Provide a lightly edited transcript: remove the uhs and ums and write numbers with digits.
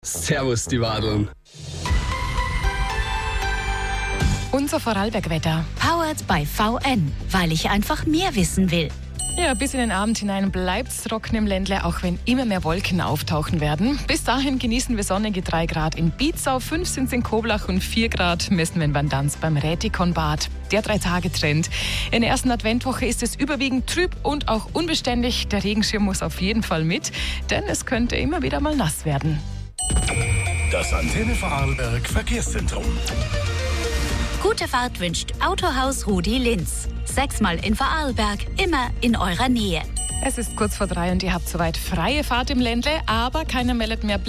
Servus, die Wadeln. Unser Vorarlberg-Wetter. Powered by VN, weil ich einfach mehr wissen will. Ja, bis in den Abend hinein bleibt's trocken im Ländle, auch wenn immer mehr Wolken auftauchen werden. Bis dahin genießen wir sonnige 3 Grad in Bietzau, 5 sind's in Koblach und 4 Grad messen wir in Vandanz beim Rätikonbad. Der 3-Tage-Trend. In der ersten Adventwoche ist es überwiegend trüb und auch unbeständig. Der Regenschirm muss auf jeden Fall mit, denn es könnte immer wieder mal nass werden. Das Antenne Vorarlberg Verkehrszentrum. Gute Fahrt wünscht Autohaus Rudi Linz. 6-mal in Vorarlberg, immer in eurer Nähe. Es ist kurz vor 3 und ihr habt soweit freie Fahrt im Ländle, aber keiner meldet mehr